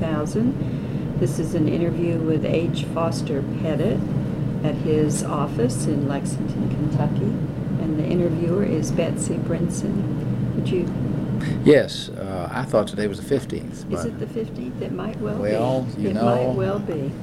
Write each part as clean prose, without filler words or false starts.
2000. This is an interview with H. Foster Pettit at his office in Lexington, Kentucky. And the interviewer is Betsy Brinson. Would you? Yes, I thought today was the 15th. Is it the 15th? It might well be. Well, you know. It might well be.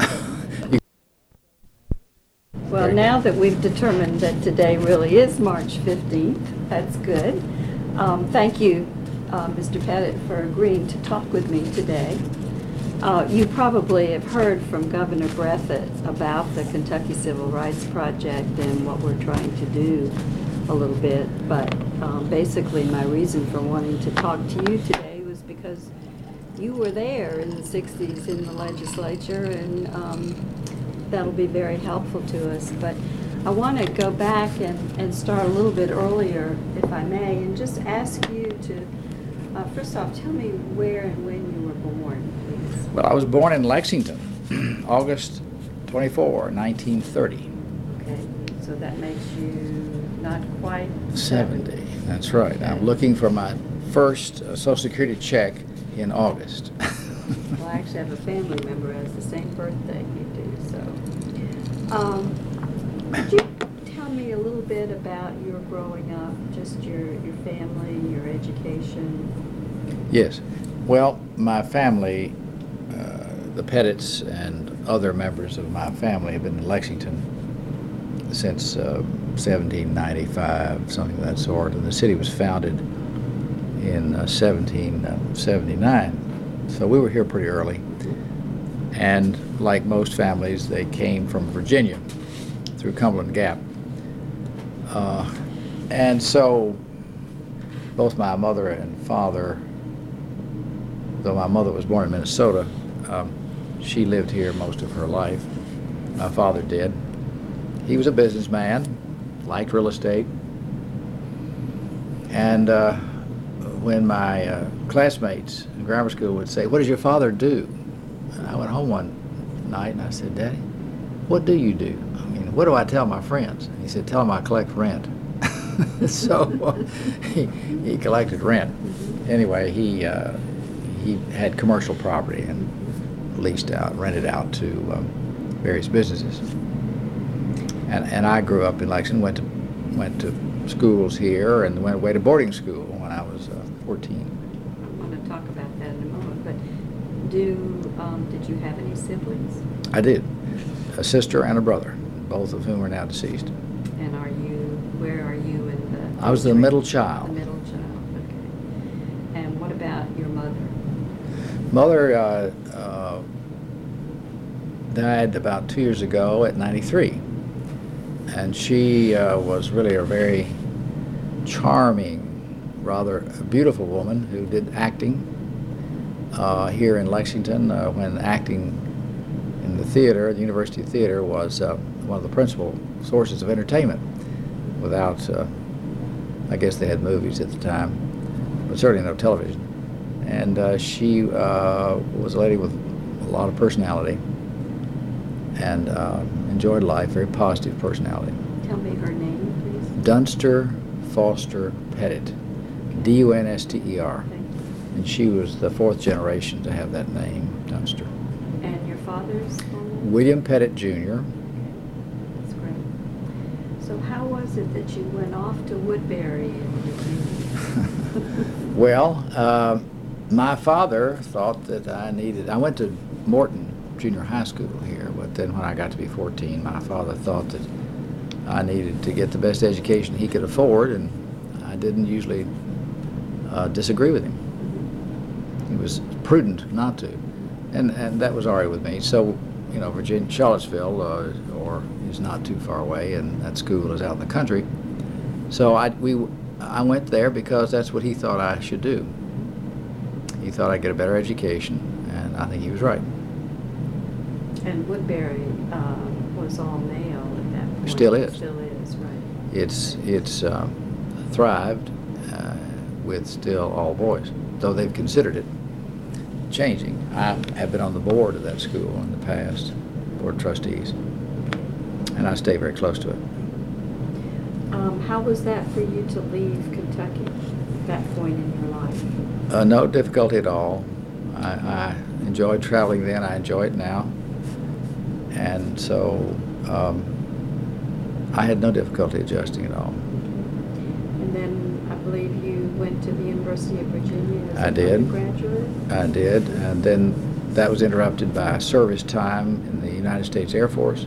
Well, now that we've determined that today really is March 15th, that's good. Thank you, Mr. Pettit, for agreeing to talk with me today. You probably have heard from Governor Breathitt about the Kentucky Civil Rights Project and what we're trying to do a little bit, but basically my reason for wanting to talk to you today was because you were there in the 60s in the legislature, and that'll be very helpful to us. But I want to go back and start a little bit earlier, if I may, and just ask you to, first off, tell me where and when you were born, please. Well, I was born in Lexington, August 24, 1930. Okay, so that makes you not quite 70. That's right. Okay. I'm looking for my first Social Security check in August. Well, I actually have a family member who has the same birthday you do, so. Could you tell me a little bit about your growing up, just your family, your education? Yes. Well, my family, the Pettits and other members of my family have been in Lexington since 1795, something of that sort, and the city was founded in 1779. So we were here pretty early, and like most families, they came from Virginia through Cumberland Gap. And so both my mother and father, though my mother was born in Minnesota, she lived here most of her life. My father did. He was a businessman, liked real estate, and when my classmates in grammar school would say, "What does your father do?" And I went home one night and I said, "Daddy, what do you do? I mean, what do I tell my friends?" And he said, "Tell them I collect rent." So he collected rent. Anyway, he had commercial property and rented out to various businesses. And I grew up in Lexington, went to schools here, and went away to boarding school when I was 14. I want to talk about that in a moment, but did you have any siblings? I did. A sister and a brother, both of whom are now deceased. And where are you in the... I was the middle child. The middle child, okay. And what about your mother? Mother died about 2 years ago at 93. And she was really a very charming, rather beautiful woman who did acting here in Lexington when acting in the theater, the University Theater, was one of the principal sources of entertainment. Without, I guess they had movies at the time, but certainly no television. And she was a lady with a lot of personality and enjoyed life, very positive personality. Tell me her name, please. Dunster Foster Pettit, Dunster. And she was the fourth generation to have that name, Dunster. And your father's name? William Pettit, Jr. That's great. So how was it that you went off to Woodbury in Virginia? Well, my father thought that I went to Morton Junior High School here, but then when I got to be 14, my father thought that I needed to get the best education he could afford, and I didn't usually disagree with him. He was prudent not to, and that was all right with me. So, you know, Charlottesville is not too far away, and that school is out in the country. So I went there because that's what he thought I should do. He thought I'd get a better education, and I think he was right. And Woodbury was all male at that point. Still is. Still is, right. It's thrived with still all boys, though they've considered it changing. I have been on the board of that school in the past, board of trustees, and I stay very close to it. How was that for you to leave Kentucky at that point in your life? No difficulty at all. enjoyed traveling then. I enjoy it now. And so I had no difficulty adjusting at all. And then I believe you went to the University of Virginia as I an did. undergraduate? I did. And then that was interrupted by service time in the United States Air Force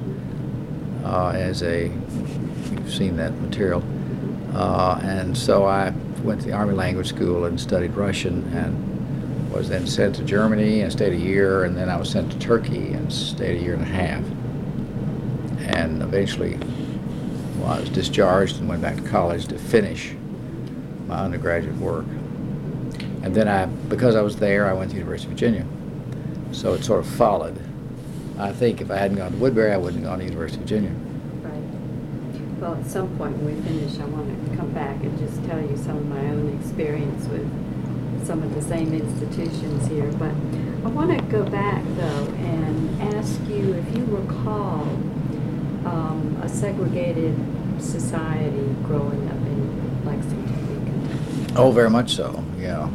you've seen that material. And so I went to the Army Language School and studied Russian, and was then sent to Germany and stayed a year, and then I was sent to Turkey and stayed a year and a half. And eventually I was discharged and went back to college to finish my undergraduate work. And then because I was there, I went to the University of Virginia. So it sort of followed. I think if I hadn't gone to Woodbury, I wouldn't have gone to the University of Virginia. Right. Well, at some point when we finish, I want to come back and just tell you some of my own experience with some of the same institutions here. But I want to go back, though, and ask you if you recall a segregated society growing up in Lexington, Kentucky. Oh, very much so, yeah.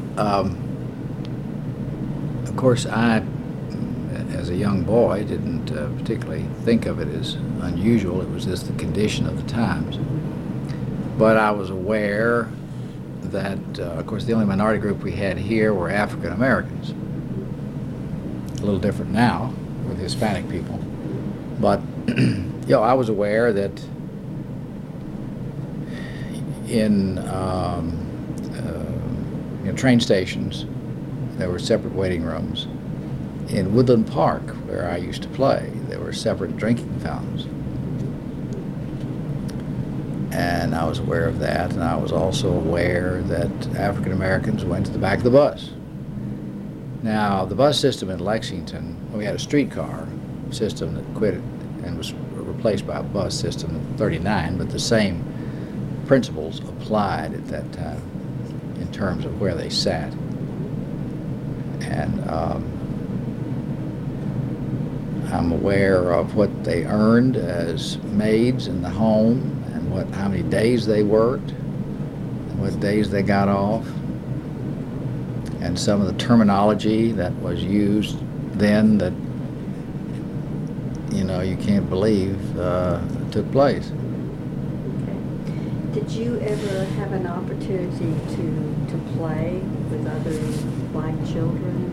Of course, I, as a young boy, didn't particularly think of it as unusual. It was just the condition of the times. But I was aware that, of course, the only minority group we had here were African Americans. A little different now with Hispanic people. But, I was aware that in train stations, there were separate waiting rooms. In Woodland Park, where I used to play, there were separate drinking fountains. And I was aware of that, and I was also aware that African Americans went to the back of the bus. Now, the bus system in Lexington, we had a streetcar system that quit and was replaced by a bus system in '39, but the same principles applied at that time in terms of where they sat. And I'm aware of what they earned as maids in the home, and how many days they worked, and what days they got off, and some of the terminology that was used then that you can't believe took place. Okay. Did you ever have an opportunity to play with other black children?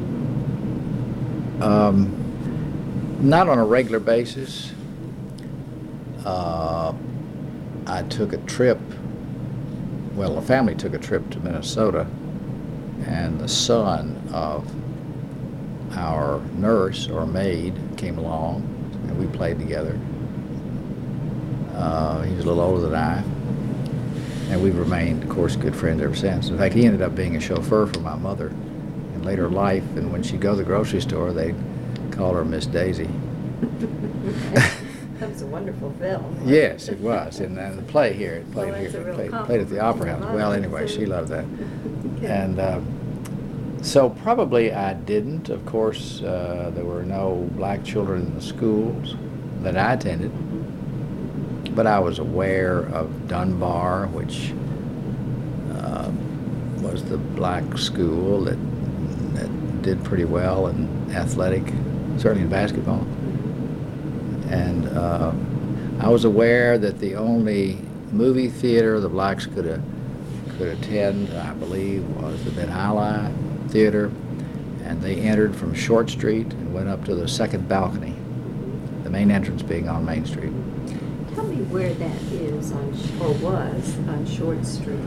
Not on a regular basis. I took a trip, the family took a trip to Minnesota, and the son of our nurse or maid came along, and we played together. He was a little older than I, and we've remained, of course, good friends ever since. In fact, he ended up being a chauffeur for my mother in later life, and when she'd go to the grocery store, they'd call her Miss Daisy. That was a wonderful film. Yes, it was, and the play here, it played Well, that's a real played at the Opera House. Well, anyway, she loved that. Okay. And so probably I didn't. Of course, there were no black children in the schools that I attended, but I was aware of Dunbar, which was the black school that did pretty well in athletic, certainly in basketball. And I was aware that the only movie theater the blacks could attend, I believe, was the Ben Ali Theater, and they entered from Short Street and went up to the second balcony, the main entrance being on Main Street. Tell me where that is was on Short Street.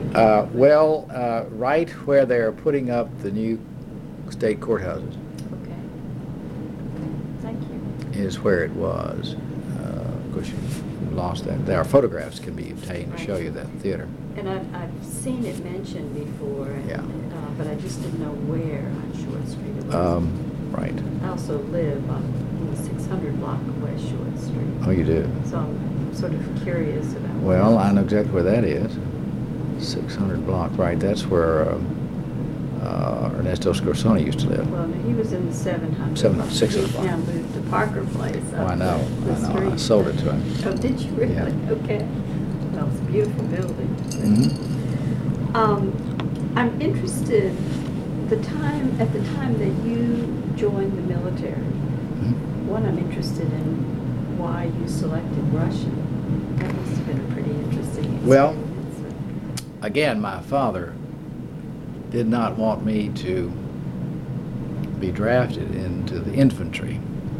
Right where they're putting up the new state courthouses. Okay. Thank you. Is where it was. Of course, you lost that. There are photographs can be obtained to show you that theater. And I've seen it mentioned before, and, Yeah. but I just didn't know where on Short Street it was. Right. I also live on the 600 block of West Short Street, Oh, you do? so I'm sort of curious about. Well, I know exactly where that is. 600 block, right. That's where Ernesto Scorsone used to live. Well, no, he was in the 700. 600 block. He's now moved to Parker Place. Oh, I know. the I know. I street. sold it to him. Oh, did you really? Yeah. Okay. Well, it's a beautiful building. Mm-hmm. I'm interested At the time that you joined the military, one, I'm interested in why you selected Russian. That must have been a pretty interesting experience. Well, again, my father did not want me to be drafted into the infantry.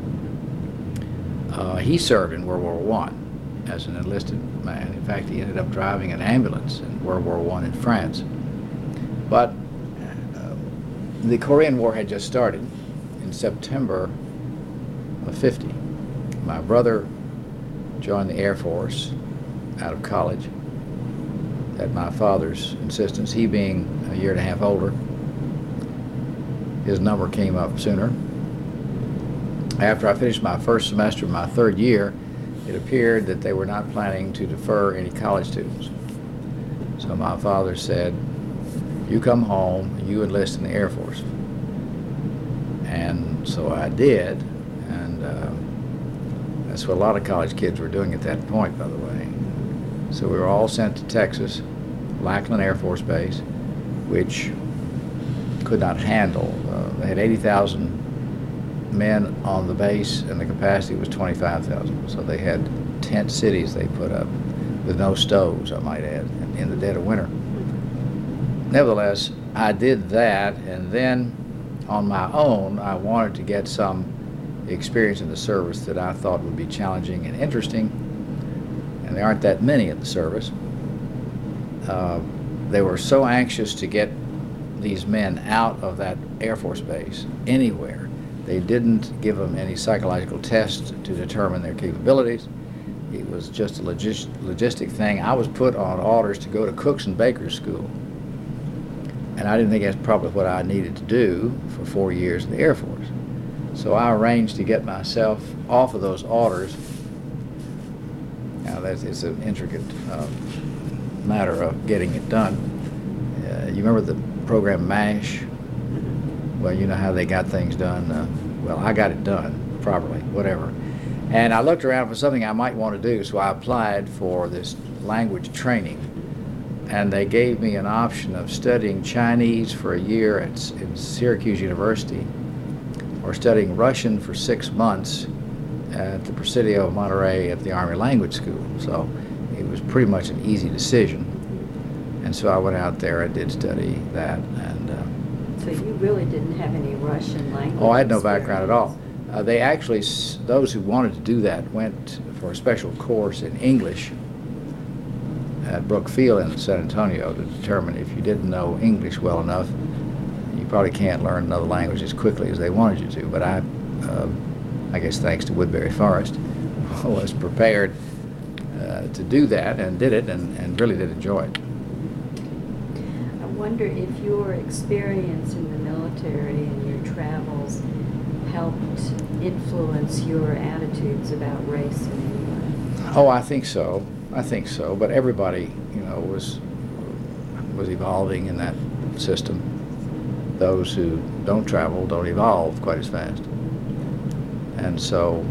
He served in World War I as an enlisted man. In fact, he ended up driving an ambulance in World War I in France. But the Korean War had just started in September of '50. My brother joined the Air Force out of college at my father's insistence, he being a year and a half older. His number came up sooner. After I finished my first semester of my third year, it appeared that they were not planning to defer any college students. So my father said, you come home, you enlist in the Air Force. And so I did, and that's what a lot of college kids were doing at that point, by the way. So we were all sent to Texas, Lackland Air Force Base, which could not handle. They had 80,000 men on the base, and the capacity was 25,000. So they had tent cities they put up with no stoves, I might add, in the dead of winter. Nevertheless, I did that, and then on my own, I wanted to get some experience in the service that I thought would be challenging and interesting, and there aren't that many in the service. They were so anxious to get these men out of that Air Force base anywhere. They didn't give them any psychological tests to determine their capabilities. It was just a logistic thing. I was put on orders to go to cooks and bakers school, and I didn't think that's probably what I needed to do for 4 years in the Air Force. So I arranged to get myself off of those orders. Now it's an intricate matter of getting it done. You remember the program MASH? Well, you know how they got things done. Well, I got it done properly, whatever. And I looked around for something I might want to do, so I applied for this language training. And they gave me an option of studying Chinese for a year in Syracuse University, or studying Russian for 6 months at the Presidio of Monterey at the Army Language School. So it was pretty much an easy decision. And so I went out there and did study that. And so you really didn't have any Russian language? Oh, I had no background at all. They actually, those who wanted to do that went for a special course in English at Brookfield in San Antonio to determine if you didn't know English well enough, you probably can't learn another language as quickly as they wanted you to. But I guess thanks to Woodbury Forest, was prepared to do that and did it and really did enjoy it. I wonder if your experience in the military and your travels helped influence your attitudes about race in any way? Oh, I think so. But everybody, was evolving in that system. Those who don't travel don't evolve quite as fast. And so...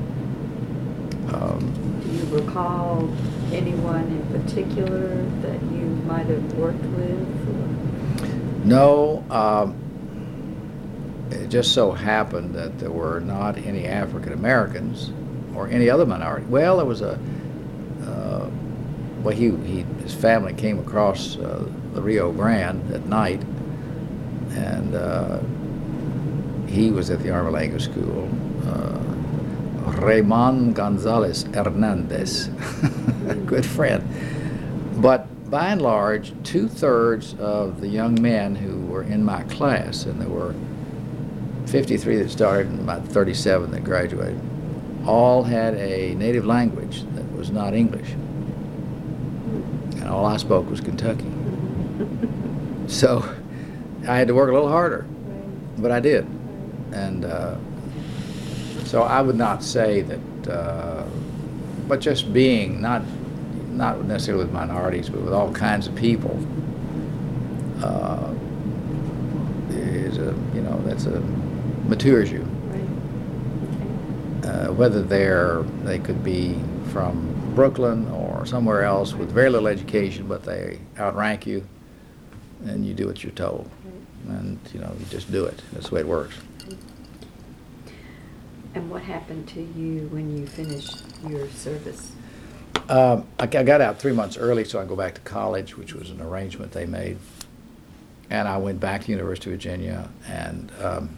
do you recall anyone in particular that you might have worked with? No. It just so happened that there were not any African Americans or any other minority. Well, there was his family came across the Rio Grande at night, and he was at the Army Language School. Raymond Gonzalez Hernandez, a good friend. But by and large, 2/3 of the young men who were in my class, and there were 53 that started and about 37 that graduated, all had a native language that was not English. And all I spoke was Kentucky. So I had to work a little harder, but I did. And so I would not say that, but just being, not necessarily with minorities, but with all kinds of people, matures you. Whether they could be from Brooklyn or somewhere else with very little education, but they outrank you, and you do what you're told. And, you just do it. That's the way it works. And what happened to you when you finished your service? I got out 3 months early, so I could go back to college, which was an arrangement they made. And I went back to University of Virginia and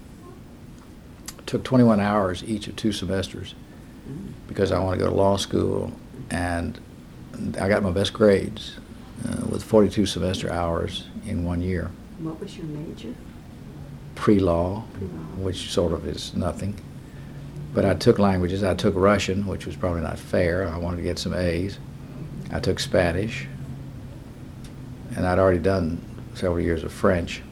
took 21 hours each of 2 semesters because I wanted to go to law school. And I got my best grades with 42 semester hours in 1 year. What was your major? Pre-law, Pre-law. which sort of is nothing. But I took languages. I took Russian, which was probably not fair. I wanted to get some A's. I took Spanish. And I'd already done several years of French.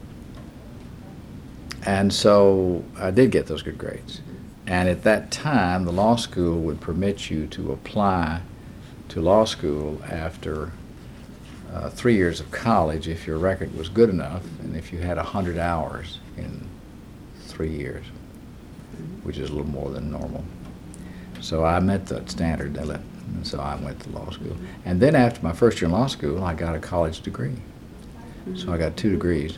And so I did get those good grades. And at that time, the law school would permit you to apply to law school after 3 years of college if your record was good enough and if you had 100 hours in 3 years, which is a little more than normal. So I met that standard, and so I went to law school. And then after my first year in law school, I got a college degree. So I got 2 degrees.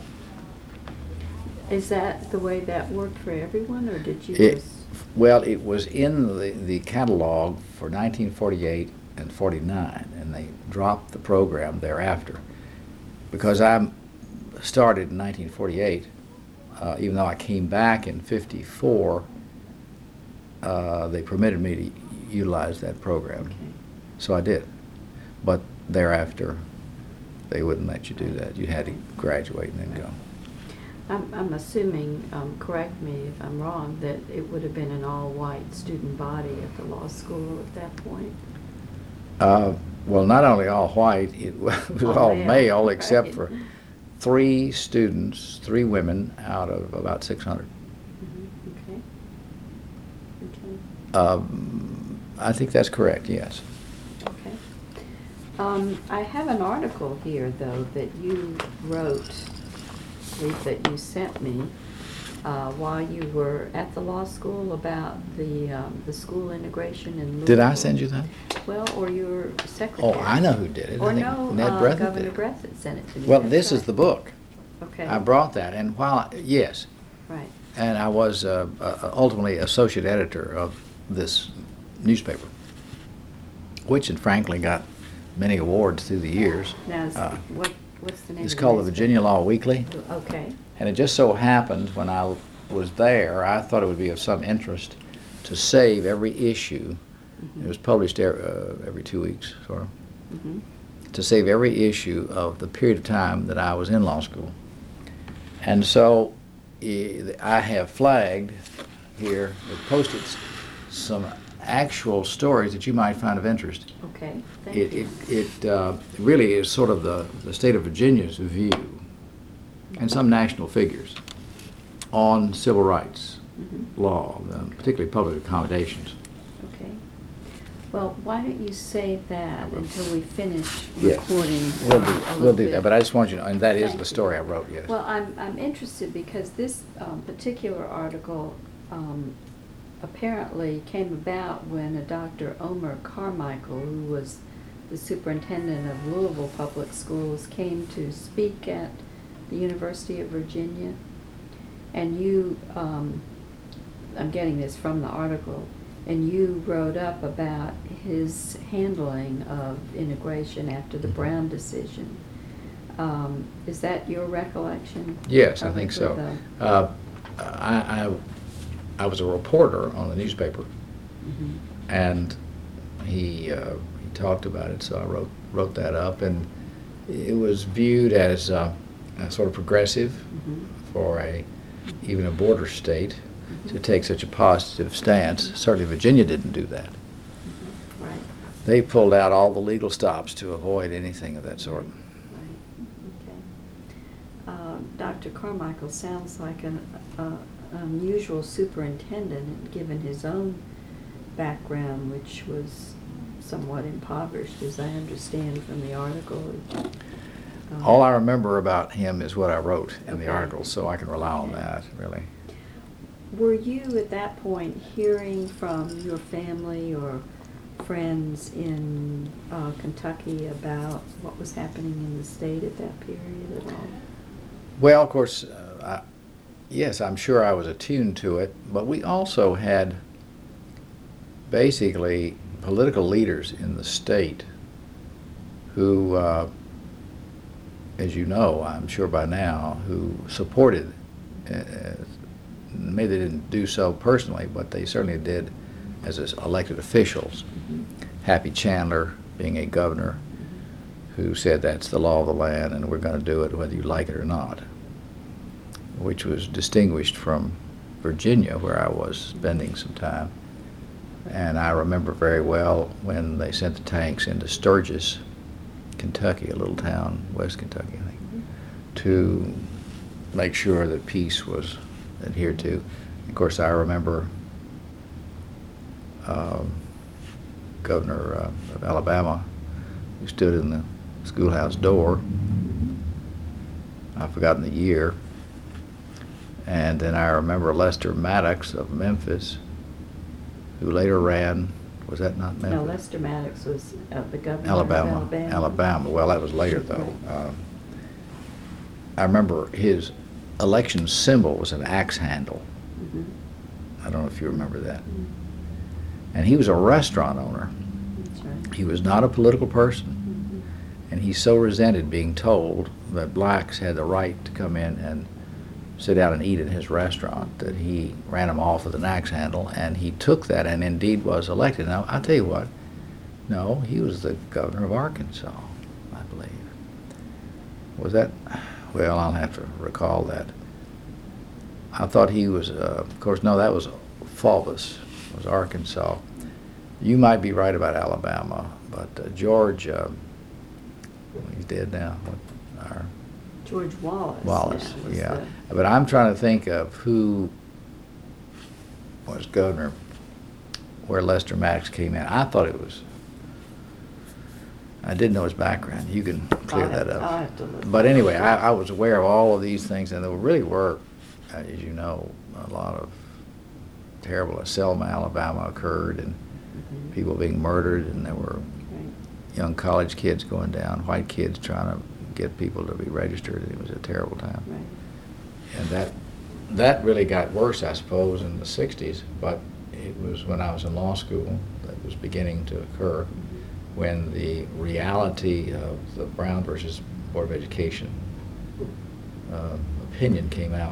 Is that the way that worked for everyone, or did you just... Well, it was in the catalog for 1948 and 49, and they dropped the program thereafter. Because I started in 1948, even though I came back in 54, they permitted me to utilize that program. Okay. So I did. But thereafter, they wouldn't let you do that. You had to graduate and then go. I'm assuming, correct me if I'm wrong, that it would have been an all-white student body at the law school at that point? Well, not only all white, it was all male, right. except for 3 students, 3 women out of about 600. Okay. Okay. I think that's correct, yes. Okay. I have an article here, though, that you wrote, at least that you sent me, while you were at the law school about the school integration in Louisville. Did I send you that? Well, or your secretary. Oh, I know who did it. Or I think no, Ned Breathitt Governor did. Breathitt sent it to me. Well, That's this is right. the book. Okay. I brought that, and yes, Right. and I was ultimately associate editor of this newspaper, which, and frankly, got many awards through the years. Now, what's the name It's of called the newspaper? Virginia Law Weekly. Okay. And it just so happened when I was there, I thought it would be of some interest to save every issue. It was published every 2 weeks, sort of, to save every issue of the period of time that I was in law school. And so I have flagged here, posted some actual stories that you might find of interest. Okay. Thank you. It really is sort of the state of Virginia's view, and some national figures, on civil rights law, particularly public accommodations. Okay. Well, why don't you save that until we finish Yes. recording? We'll do that, but I just want you to know, and that is Thank the you. story I wrote, yes. Well, I'm interested because this particular article apparently came about when a Dr. Omer Carmichael, who was the superintendent of Louisville Public Schools, came to speak at the University of Virginia. And you, I'm getting this from the article, and you wrote up about his handling of integration after the Brown decision. Is that your recollection? Yes, I Probably think with so. the- I was a reporter on the newspaper, Mhm. and he talked about it, so I wrote that up, and it was viewed as a sort of progressive Mhm. for even a border state to take such a positive stance. Certainly Virginia didn't do that. Mhm. Right. They pulled out all the legal stops to avoid anything of that sort. Right. Okay. Dr. Carmichael sounds like an unusual superintendent, given his own background, which was somewhat impoverished, as I understand from the article. All I remember about him is what I wrote in the Okay. article, so I can rely on Okay. that, really. Were you at that point hearing from your family or friends in Kentucky about what was happening in the state at that period at all? Well, of course, yes, I'm sure I was attuned to it, but we also had basically political leaders in the state who, as you know, I'm sure by now, who supported, maybe they didn't do so personally, but they certainly did as elected officials. Mm-hmm. Happy Chandler being a governor who said that's the law of the land and we're going to do it whether you like it or not, which was distinguished from Virginia, where I was spending some time. And I remember very well when they sent the tanks into Sturgis, Kentucky, a little town, West Kentucky, I think, to make sure that peace was adhered to. Of course, I remember Governor of Alabama, who stood in the schoolhouse door. I've forgotten the year. And then I remember Lester Maddox of Memphis, who later ran, was that not Memphis? No, Lester Maddox was the governor Alabama. of Alabama. Alabama. Well, that was later, though. Right. I remember his election symbol was an axe handle. Mm-hmm. I don't know if you remember that. Mm-hmm. And he was a restaurant owner. That's right. He was not a political person. Mm-hmm. And he so resented being told that blacks had the right to come in and sit down and eat at his restaurant that he ran them off with an axe handle, and he took that and indeed was elected. Now, I'll tell you what, no, he was the governor of Arkansas, I believe. Was that? Well, I'll have to recall that. I thought he was, of course, no, that was Faubus, was Arkansas. You might be right about Alabama, but George, he's dead now. George Wallace. Wallace, was yeah. But I'm trying to think of who was governor where Lester Maddox came in. I thought it was, I didn't know his background. You can clear that up. I'll have to look. But anyway, I was aware of all of these things, and there really were, as you know, a lot of terrible. Selma, Alabama occurred, and Mm-hmm. people being murdered, and there were Right. young college kids going down, white kids trying to get people to be registered. It was a terrible time. Right. And that really got worse, I suppose, in the 60s, but it was when I was in law school that was beginning to occur, when the reality of the Brown versus Board of Education opinion came out.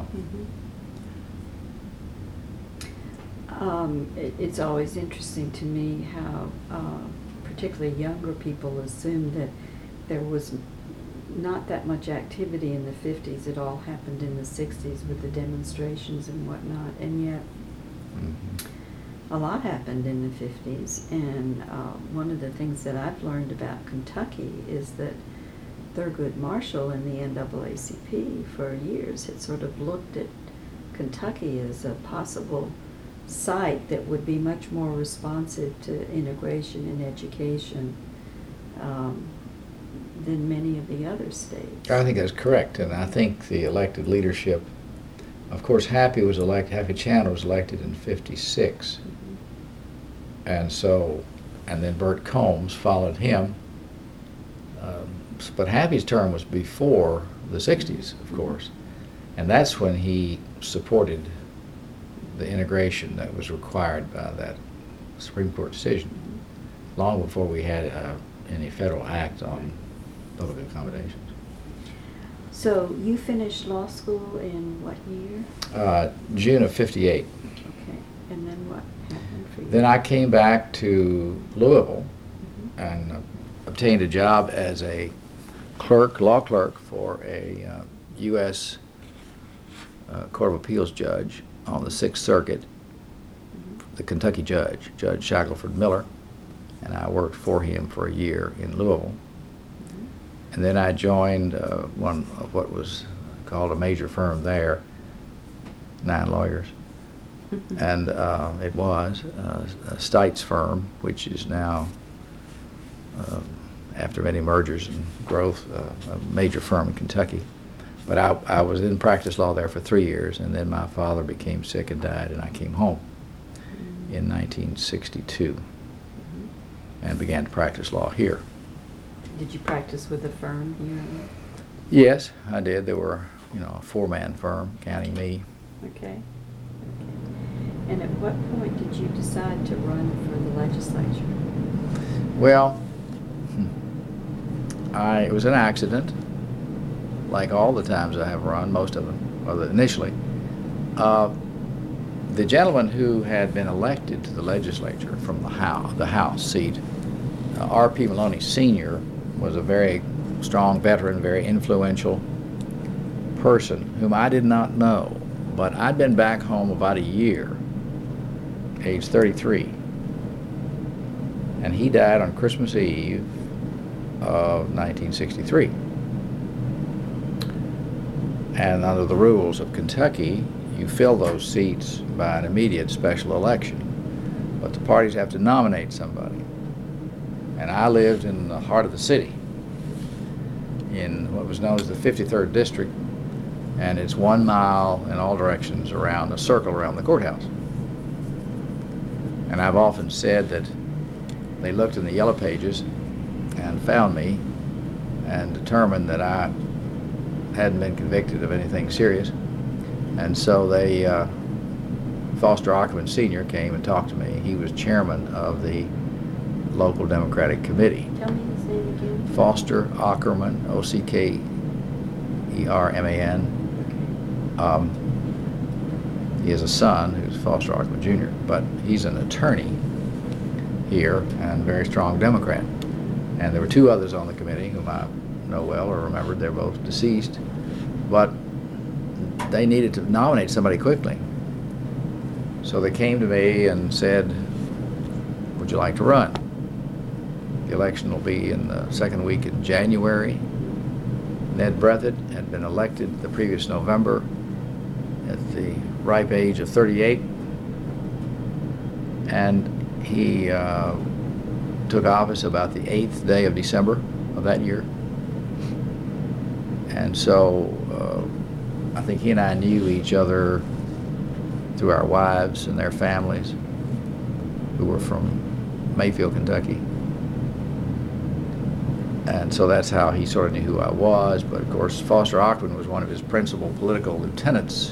It's always interesting to me how particularly younger people assume that there was not that much activity in the 50s. It all happened in the 60s with the demonstrations and whatnot, and yet Mm-hmm. a lot happened in the 50s. And one of the things that I've learned about Kentucky is that Thurgood Marshall in the NAACP for years had sort of looked at Kentucky as a possible site that would be much more responsive to integration in education than many of the other states. I think that's correct, and I think the elected leadership, of course, Happy Chandler was elected in '56, and so, and then Bert Combs followed him, but Happy's term was before the '60s, of course, and that's when he supported the integration that was required by that Supreme Court decision, long before we had any federal act on public accommodations. So you finished law school in what year? June of '58. Okay, and then what happened for you? Then I came back to Louisville Mhm. and obtained a job as a law clerk for a U.S. Court of Appeals judge on the Sixth Circuit, the Kentucky judge, Judge Shackelford Miller, and I worked for him for a year in Louisville. And then I joined one of what was called a major firm there, 9 lawyers. And it was a Stites firm, which is now, after many mergers and growth, a major firm in Kentucky. But I was in practice law there for 3 years, and then my father became sick and died, and I came home in 1962. and began to practice law here. Did you practice with a firm here? Yes, I did. There were, a four-man firm, counting me. Okay. And at what point did you decide to run for the legislature? Well, it was an accident, like all the times I have run, most of them, well, initially. The gentleman who had been elected to the legislature from the House seat, R.P. Maloney Sr., was a very strong veteran, very influential person whom I did not know, but I'd been back home about a year, age 33, and he died on Christmas Eve of 1963. And under the rules of Kentucky, you fill those seats by an immediate special election, but the parties have to nominate somebody. And I lived in the heart of the city, in what was known as the 53rd District, and it's 1 mile in all directions around a circle around the courthouse. And I've often said that they looked in the yellow pages and found me and determined that I hadn't been convicted of anything serious. And so they, Foster Ackerman Sr. came and talked to me. He was chairman of the local Democratic Committee. Tell me his name again. Foster Ackerman, O-C-K-E-R-M-A-N. He has a son who's Foster Ackerman Jr., but he's an attorney here and a very strong Democrat. And there were two others on the committee whom I know well or remembered. They're both deceased. But they needed to nominate somebody quickly. So they came to me and said, would you like to run? The election will be in the second week in January. Ned Breathitt had been elected the previous November at the ripe age of 38. And he took office about the 8th day of December of that year. And so I think he and I knew each other through our wives and their families, who were from Mayfield, Kentucky. And so that's how he sort of knew who I was. But of course, Foster Ackerman was one of his principal political lieutenants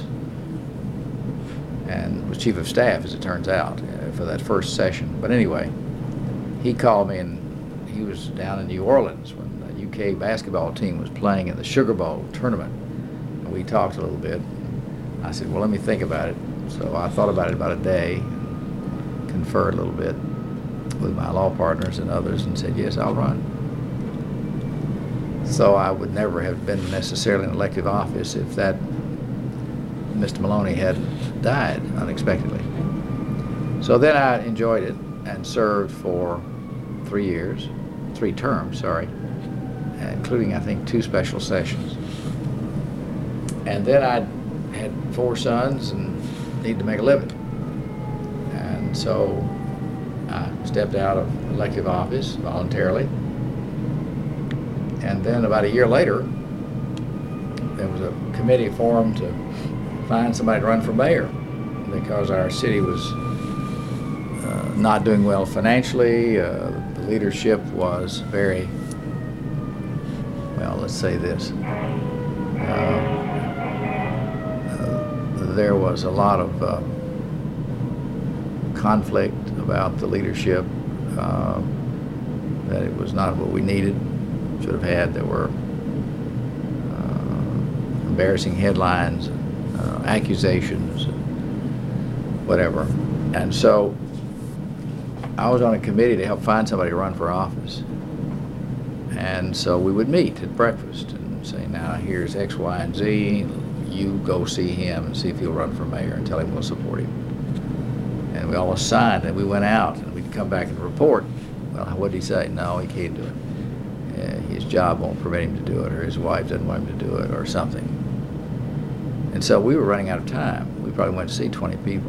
and was chief of staff, as it turns out, for that first session. But anyway, he called me, and he was down in New Orleans when the UK basketball team was playing in the Sugar Bowl tournament. And we talked a little bit. I said, well, let me think about it. So I thought about it about a day, conferred a little bit with my law partners and others, and said, yes, I'll run. So I would never have been necessarily in elective office if that Mr. Maloney had died unexpectedly. So then I enjoyed it and served for 3 terms, including, I think, 2 special sessions. And then I had 4 sons and needed to make a living. And so I stepped out of elective office voluntarily. And then about a year later, there was a committee formed to find somebody to run for mayor because our city was not doing well financially. The leadership was very, well, let's say this. There was a lot of conflict about the leadership, that it was not what we needed, should have had. There were embarrassing headlines, accusations, whatever. And so I was on a committee to help find somebody to run for office. And so we would meet at breakfast and say, now here's X, Y, and Z. You go see him and see if he'll run for mayor and tell him we'll support him. And we all signed, and we went out, and we'd come back and report. Well, what did he say? No, he can't do it. His job won't permit him to do it, or his wife doesn't want him to do it, or something. And so we were running out of time. We probably went to see 20 people.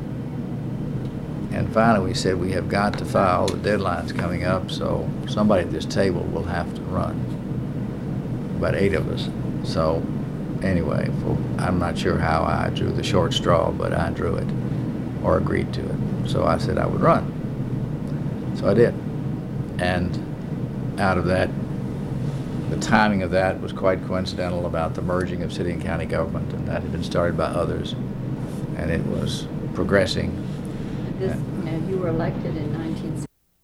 And finally we said, we have got to file, the deadline's coming up, so somebody at this table will have to run. About 8 of us. So anyway, I'm not sure how I drew the short straw, but I drew it, or agreed to it. So I said I would run. So I did. And out of that, the timing of that was quite coincidental about the merging of city and county government, and that had been started by others, and it was progressing. Now, you were elected in 1960.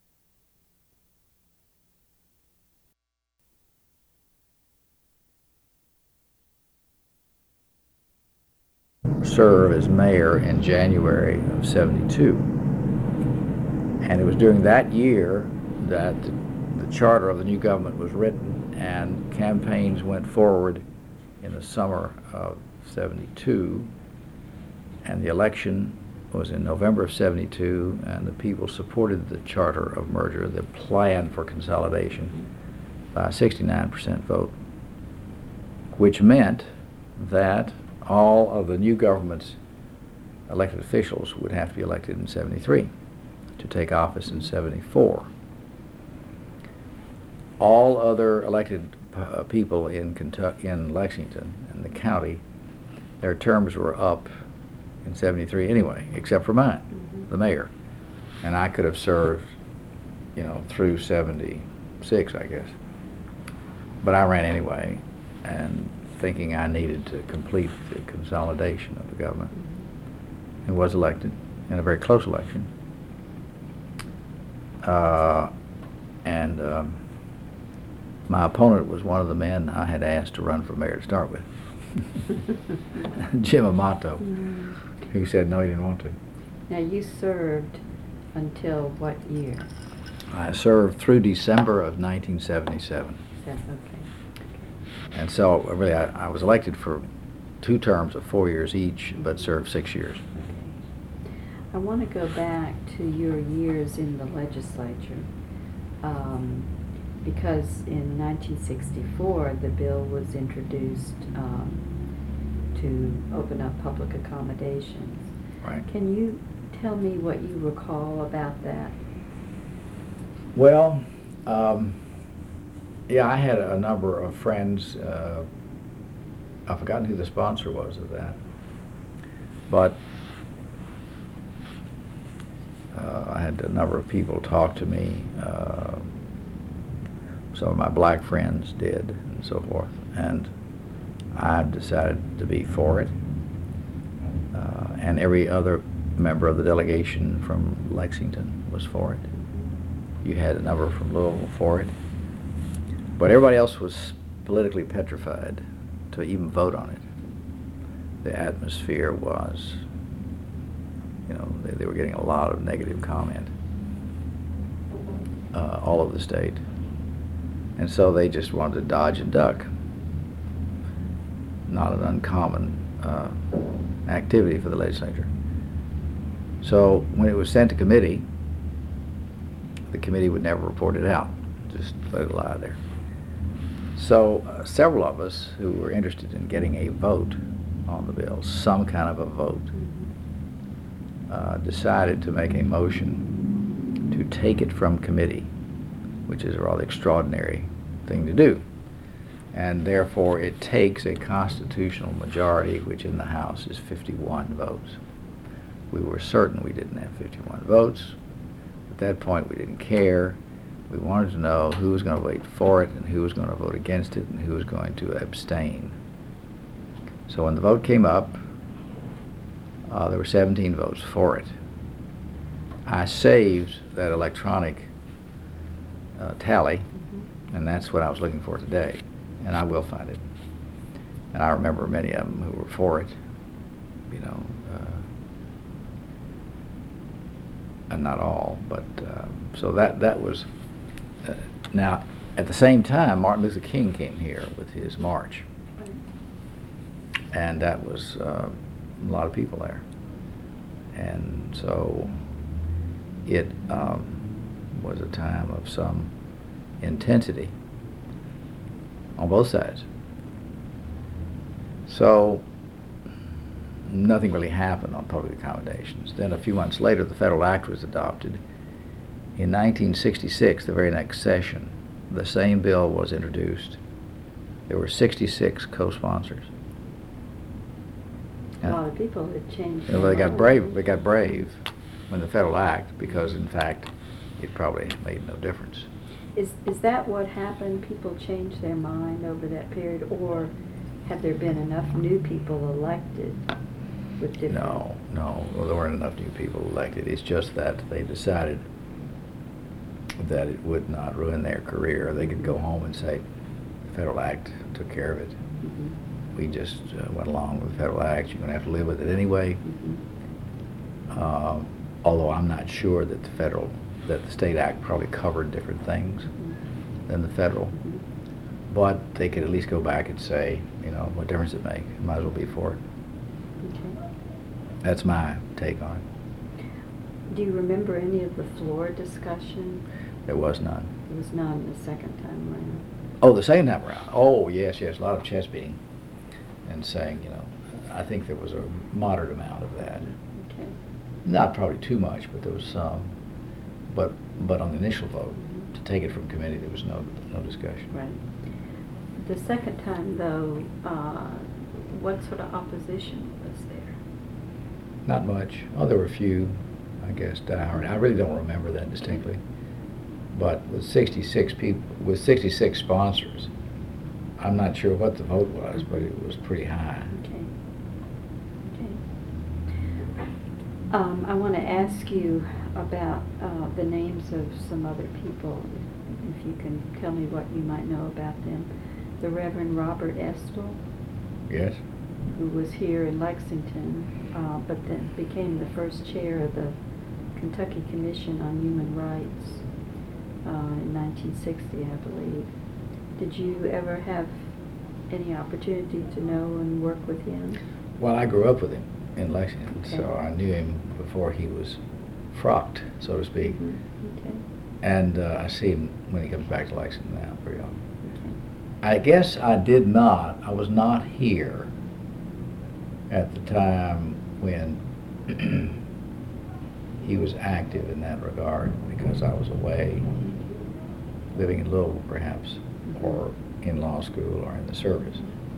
Serve as mayor in January of '72. And it was during that year that the charter of the new government was written, and campaigns went forward in the summer of '72, and the election was in November of '72, and the people supported the charter of merger, the plan for consolidation, by a 69% vote, which meant that all of the new government's elected officials would have to be elected in '73 to take office in '74. All other elected people in Kentucky, in Lexington, and the county, their terms were up in '73 anyway, except for mine, the mayor. And I could have served, through '76, I guess. But I ran anyway, and thinking I needed to complete the consolidation of the government, and was elected in a very close election. My opponent was one of the men I had asked to run for mayor to start with, Jim Amato, who said no, he didn't want to. Now, you served until what year? I served through December of 1977. Okay. And so, really, I was elected for 2 terms of 4 years each, but served 6 years. I want to go back to your years in the legislature, because in 1964 the bill was introduced to open up public accommodations. Right. Can you tell me what you recall about that? Well, yeah, I had a number of friends. I've forgotten who the sponsor was of that, but I had a number of people talk to me. Some of my black friends did, and so forth, and I decided to be for it. And every other member of the delegation from Lexington was for it. You had a number from Louisville for it. But everybody else was politically petrified to even vote on it. The atmosphere was, they were getting a lot of negative comment all over the state. And so they just wanted to dodge and duck. Not an uncommon activity for the legislature. So when it was sent to committee, the committee would never report it out, just let it lie there. So several of us who were interested in getting a vote on the bill, some kind of a vote, decided to make a motion to take it from committee, which is a rather extraordinary thing to do. And therefore it takes a constitutional majority, which in the House is 51 votes. We were certain we didn't have 51 votes. At that point we didn't care. We wanted to know who was going to vote for it and who was going to vote against it and who was going to abstain. So when the vote came up, there were 17 votes for it. I saved that electronic tally, and that's what I was looking for today, and I will find it. And I remember many of them who were for it, and not all, but so that was. Now, at the same time, Martin Luther King came here with his march, and that was a lot of people there, and so it was a time of some intensity on both sides. So nothing really happened on public accommodations. Then a few months later, the Federal Act was adopted. In 1966, the very next session, the same bill was introduced. There were 66 co-sponsors. A lot of people had changed. They got brave. They got brave when the Federal Act, because in fact, it probably made no difference. Is that what happened? People changed their mind over that period, or have there been enough new people elected with different? No, well, there weren't enough new people elected. It's just that they decided that it would not ruin their career. They could go home and say, the Federal Act took care of it. Mhm. We just went along with the Federal Act. You're going to have to live with it anyway. Mhm. Although I'm not sure that the state act probably covered different things Mhm. than the federal. Mhm. But they could at least go back and say, what difference does it make? Might as well be for it. Okay. That's my take on it. Do you remember any of the floor discussion? There was none. There was none the second time around. Oh, the second time around. Oh, yes, a lot of chest beating and saying, I think there was a moderate amount of that. Okay. Not probably too much, but there was some. But on the initial vote, to take it from committee, there was no discussion. Right. The second time, though, what sort of opposition was there? Not much. Oh, there were a few, I guess, diehard. I really don't remember that distinctly. But with 66 people, with 66 sponsors, I'm not sure what the vote was, but it was pretty high. Okay. I want to ask you about the names of some other people, if you can tell me what you might know about them. The Reverend Robert Estill, Yes? who was here in Lexington, but then became the first chair of the Kentucky Commission on Human Rights in 1960, I believe. Did you ever have any opportunity to know and work with him? Well, I grew up with him in Lexington, Okay. so I knew him before he was frocked, so to speak. Mhm. Okay. And I see him when he comes back to Lexington now pretty often. Okay. I guess I was not here at the time when he was active in that regard, because I was away, living in Louisville perhaps, or in law school or in the service.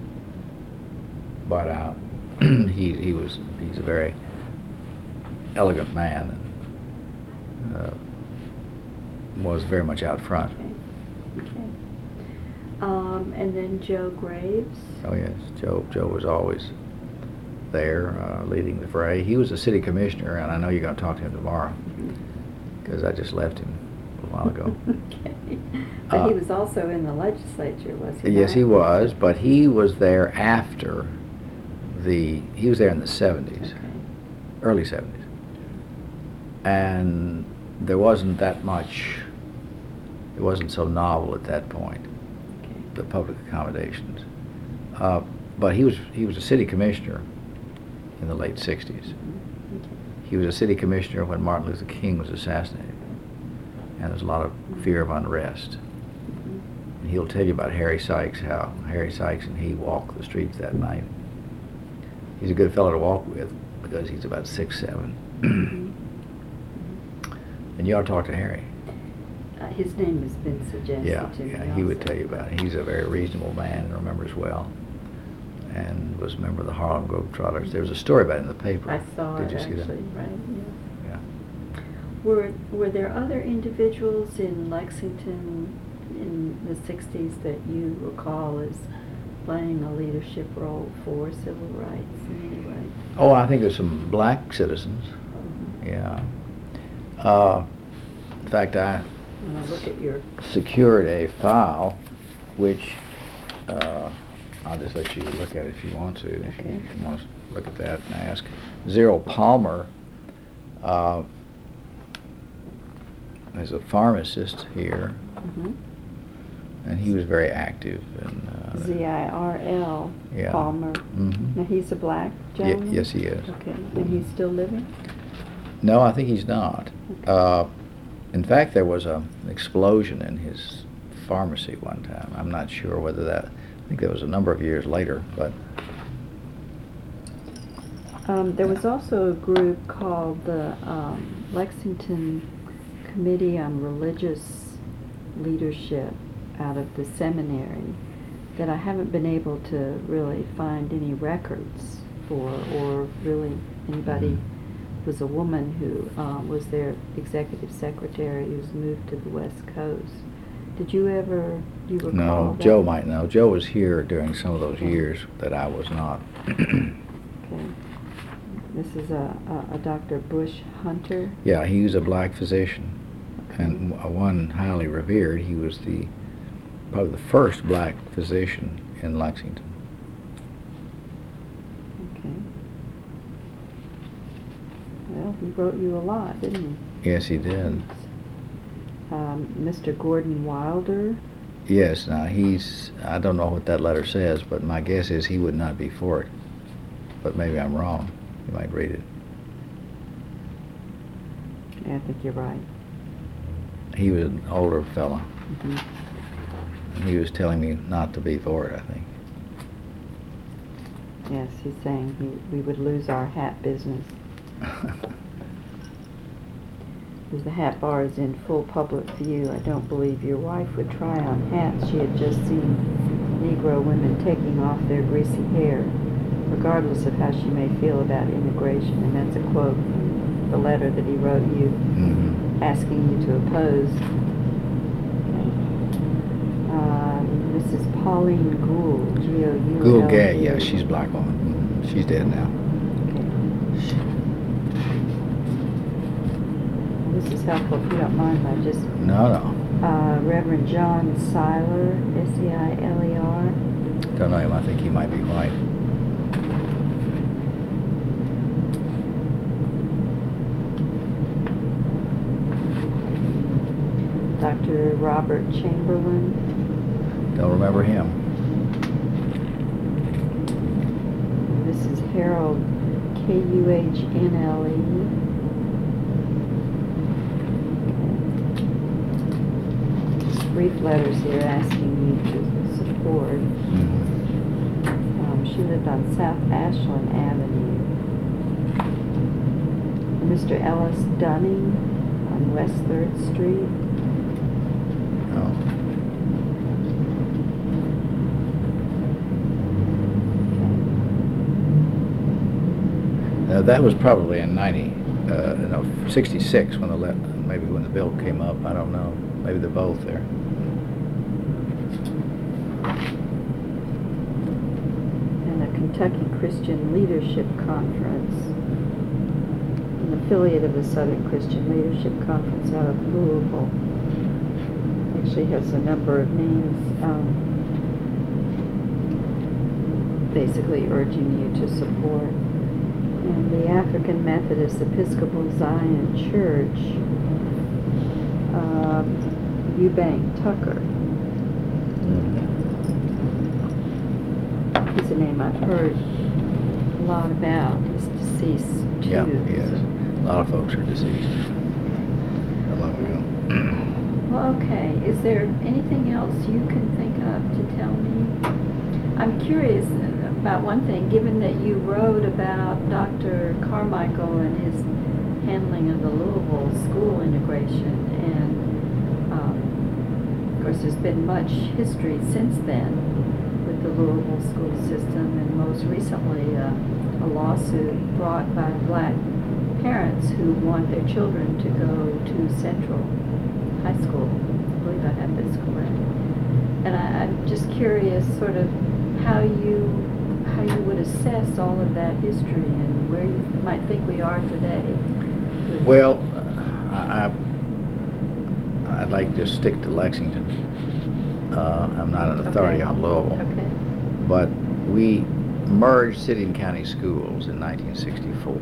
But he's a very elegant man, and was very much out front. Okay. And then Joe Graves. Oh yes, Joe was always there, leading the fray. He was a city commissioner, and I know you're going to talk to him tomorrow, because I just left him a while ago. Okay. But he was also in the legislature, was he Yes, not? he was, but he was there after he was there in the 70s, Okay. early 70s. And there wasn't that much, it wasn't so novel at that point, Okay. the public accommodations. But he was a city commissioner in the late 60s. Mhm. Okay. He was a city commissioner when Martin Luther King was assassinated. And there was a lot of fear of unrest. Mhm. And he'll tell you about Harry Sykes, how Harry Sykes and he walked the streets that night. He's a good fellow to walk with because he's about 6'7". Mhm. And you ought to talk to Harry. His name has been suggested Yeah, to me. he would also. tell you about it. He's a very reasonable man and remembers well. And was a member of the Harlem Globetrotters. There was a story about it in the paper. I saw Did it you see actually, that? right, yeah. Yeah. Were there other individuals in Lexington in the 60s that you recall as playing a leadership role for civil rights in any way? Oh, I think there's some black citizens. Mhm. Yeah. In fact, I When I look at your, secured a file, which I'll just let you look at it if you want to. If Okay. you want to look at that and ask. Zero Palmer is a pharmacist here, mhm. and he was very active. ZIRL Yeah. Palmer. Mhm. Now, he's a black gentleman? Yes, he is. Okay, and he's still living? No, I think he's not. Okay. In fact, there was an explosion in his pharmacy one time. I'm not sure whether that, I think that was a number of years later, but There was also a group called the Lexington Committee on Religious Leadership out of the seminary that I haven't been able to really find any records for, or really anybody. Was a woman who was their executive secretary who's moved to the West Coast. Did you ever, do you recall No, that? Joe might know. Joe was here during some of those Okay. years that I was not. Okay. This is a Dr. Bush Hunter. Yeah, he was a black physician, and one highly revered. He was probably the first black physician in Lexington. Okay. Well, he wrote you a lot, didn't he? Yes, he did. Mr. Gordon Wilder. Yes, now I don't know what that letter says, but my guess is he would not be for it. But maybe I'm wrong. You might read it. Yeah, I think you're right. He was an older fella. Mhm. And he was telling me not to be for it, I think. Yes, he's saying we would lose our hat business. Because the hat bar is in full public view. I don't believe your wife would try on hats. She had just seen Negro women taking off their greasy hair, regardless of how she may feel about immigration. And that's a quote from the letter that he wrote you, Mm-hmm. asking you to oppose. Mrs. Pauline Gould, G-O-U-L-D. Gould Gay, yeah, she's a black woman. She's dead now. This is helpful if you don't mind. I just No. Reverend John Seiler, S-E-I-L-E-R. Don't know him. I think he might be white. Dr. Robert Chamberlain. Don't remember him. This is Harold, K-U-H-N-L-E. Just brief letters here asking you to support. Mm-hmm. She lived on South Ashland Avenue. Mr. Ellis Dunning on West 3rd Street. Oh. That was probably in 66 when maybe when the bill came up. I don't know. Maybe they're both there. And a Kentucky Christian Leadership Conference, an affiliate of the Southern Christian Leadership Conference out of Louisville. Actually has a number of names, basically urging you to support. And the African Methodist Episcopal Zion Church, Eubank Tucker. He's a name I've heard a lot about. He's deceased too. Yeah, he is. A lot of folks are deceased. A long ago. Well, okay. Is there anything else you can think of to tell me? I'm curious about one thing, given that you wrote about Dr. Carmichael and his handling of the Louisville school integration, and of course there's been much history since then with the Louisville school system, and most recently a lawsuit brought by black parents who want their children to go to Central High School. I believe I have this correct. And I'm just curious sort of how you would assess all of that history and where you might think we are today. Well, I'd like to stick to Lexington. I'm not an authority on Louisville. Okay. But we merged city and county schools in 1964.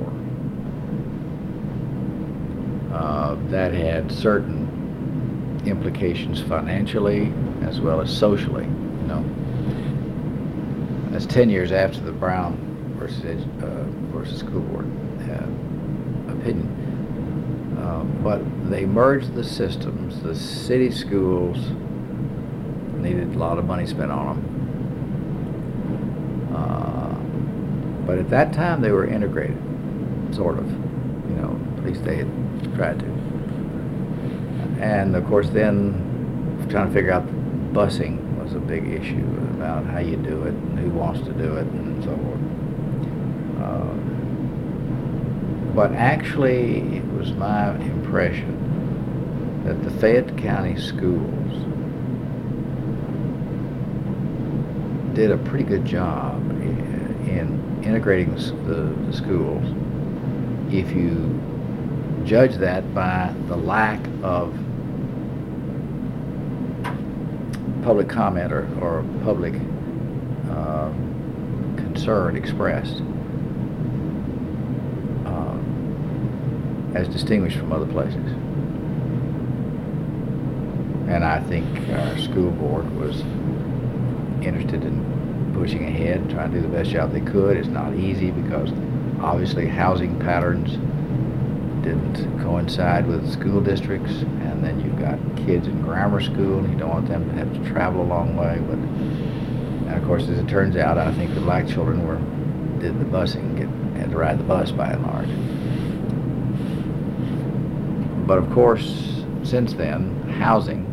That had certain implications financially as well as socially, you know. That's 10 years after the Brown versus School Board opinion. But they merged the systems. The city schools needed a lot of money spent on them. But at that time they were integrated, sort of. You know, at least they had tried to. And of course then trying to figure out busing was a big issue about how you do it and who wants to do it and so forth. But actually it was my impression that the Fayette County schools did a pretty good job in integrating the schools. If you judge that by the lack of public comment or public concern expressed, as distinguished from other places. And I think our school board was interested in pushing ahead and trying to do the best job they could. It's not easy because obviously housing patterns didn't coincide with school districts, and then you've got kids in grammar school and you don't want them to have to travel a long way. And of course, as it turns out, I think the black children did the busing, had to ride the bus by and large. But of course, since then, housing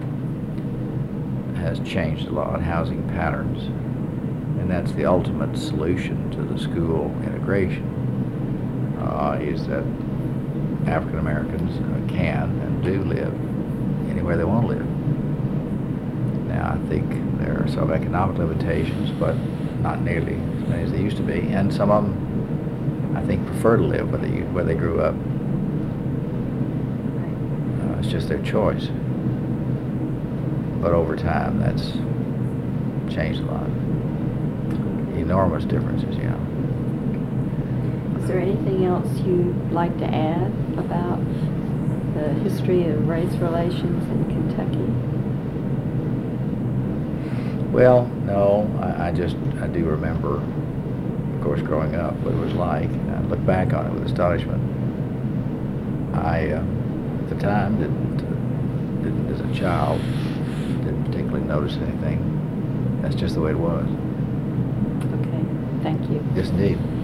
has changed a lot, housing patterns, and that's the ultimate solution to the school integration, is that African Americans can and do live anywhere they want to live. Now, I think there are some economic limitations, but not nearly as many as they used to be, and some of them, I think, prefer to live where they grew up. It's just their choice. But over time, that's changed a lot. Enormous differences, yeah. Is there anything else you'd like to add about the history of race relations in Kentucky? Well, no, I do remember, of course, growing up, what it was like. And I look back on it with astonishment. I, at the time, didn't as a child, didn't particularly notice anything. That's just the way it was. Okay, thank you. Yes, indeed.